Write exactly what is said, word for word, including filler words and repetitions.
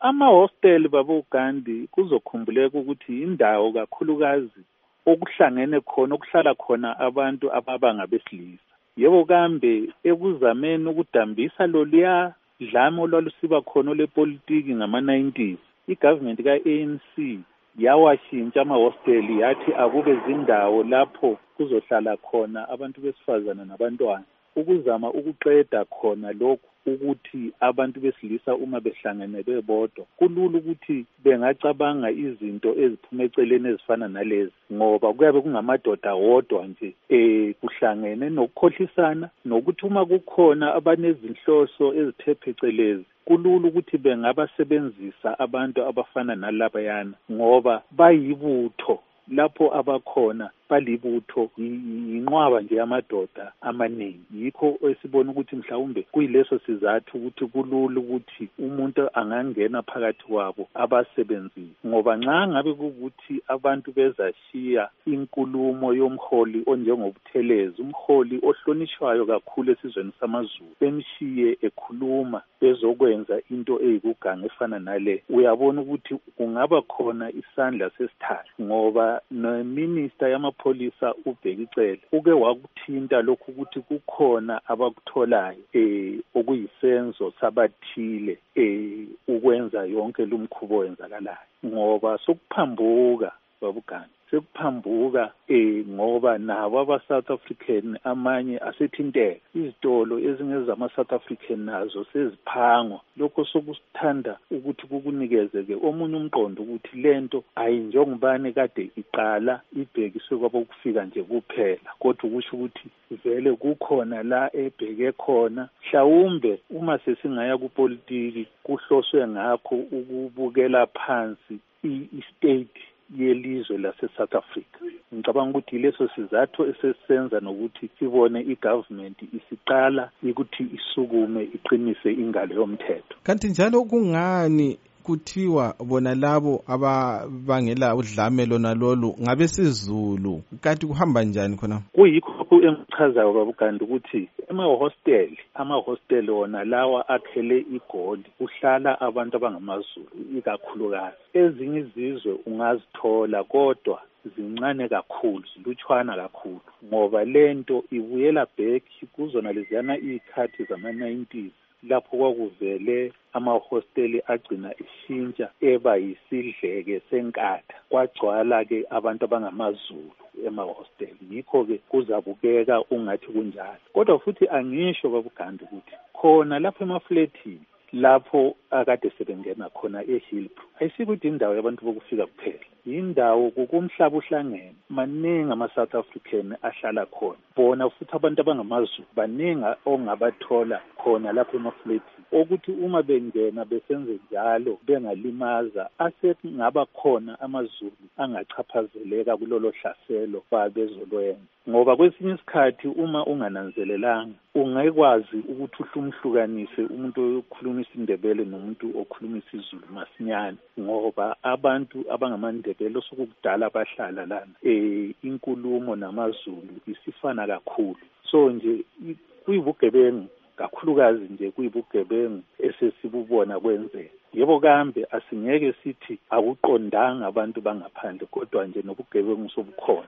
ama-hostel baboGandhi kuzokhumbuleka ukuthi indawo kakhulukazi okuhlangene khona okuhlala khona abantu ababanga besilisa. Yebo kambe ekuzameni ukudambisa loluya dlame olwalusiba khona lepolitiki ngama-nineties, i-government ka-A N C yawashintsha ama-hostel yathi akube zindawo lapho kuzohlala khona abantu besifazana nabantwana ukuzama ukuqeda khona lokhu ukuthi abantu besilisa uma behlangene bebodwa kulula ukuthi bengacabanga izinto eziphuma eceleni ezifana nalezi ngoba kuyabe kungamadoda wodwa nje eh kuhlangene nokukhohlisana nokuthi uma kukhona abanezinhloso ezithe phecelezi kulula ukuthi bengabasebenzisa abantu abafana nalabayana ngoba bayibutho lapho abakhona balibutho inqwaba nje amadoda amaningi. Yikho esibona ukuthi mhlawumbe kuyileso sizathu ukuthi kulula ukuthi umuntu angangena phakathi kwabo abasebenzisi ngoba nxa ngabe ukuthi abantu bezashiya inkulumo yomholi onjengobuthelezi, umholi ohlonishwayo kakhulu esizweni samaZulu, bemshiye ekhuluma bezokwenza into eyikuganga efana nale, uyabona ukuthi kungaba khona isandla sesithathu ngoba no-minister yama polisa uBhekicele uke wakuthinta lokhu ukuthi kukhona abakutholayo eh okuyisenzo sabathile eh ukwenza yonke lumkhubo wenzakalayo ngoba sokuphambuka babuGandhi sekuphambuka eh ngoba nabo aba-South African amanye asethinteka izitolo ezingezama South African nazo seziphangwa. Lokho sokusithanda ukuthi kukunikeze ke omunye umqondo ukuthi lento ayinjengobani kade iqala ibhekiswe kwabo kufika nje kuphela kodwa ukusho ukuthi vele kukhona la ebheke khona mhlawumbe uma sesingaya kupolitiki kuhloswe ngakho ukubukela phansi i-state yelizwe lase-South Africa. Ngicabanga ukuthi leso sizathu esesenza nokuthi sibone i-government isiqala ukuthi isukume iqinise ingalo yomthetho. Kanti njalo kungani kuthiwa bona labo ababangela udlame lona lolu ngabesizulu kanti kuhamba njani khona? Kuyikho engichazayo babuGandhi ukuthi ema-hostel ama-hostel wona lawa akhele igoli kuhlala abantu abangamaZulu ikakhulukazi. Ezinye izizwe ungazithola kodwa zincane kakhulu, zilutshwana kakhulu ngoba lento ibuyela back kuzona leziyana ikhathi zama-nineties lapho kwakuvele ama-hostel agcina ishintsha eba yisidleke senkatha kwagcwala ke abantu abangamaZulu ema-hostel. Yikho ke kuzabukeka ungathi kunjalo kodwa futhi angisho babuGandhi ukuthi khona lapho emafletini lapho akade sebengena khona eHillbrow ayisikuthi indawo yabantu bokufika kuphela, indawo kukumhlaba uhlangene maningi ama-South African ahlala khona bona futhi abantu abangamaZulu baningi ongabathola khona lapho emafletini ukuthi uma bengena besenze njalo bengalimaza asengaba khona amaZulu angachaphazeleka kulolo hlaselo babezolwenza ngoba kwesinye isikhathi uma ungananzelelanga ungekwazi ukuthi uhlumhlukanise umuntu okhuluma isiNdebele nomuntu okhuluma isiZulu masinyane ngoba abantu abangamandebele osukudala bahlala lana eh inkulumo namaZulu isifana kakhulu. So nje kuyibugebengu kakhulukazi nje kuyibugebengu esesibubona kwenzeka. Yebo kambe asingeke sithi akuqondanga abantu bangaphandle kodwa nje nobugebengu sobukhona.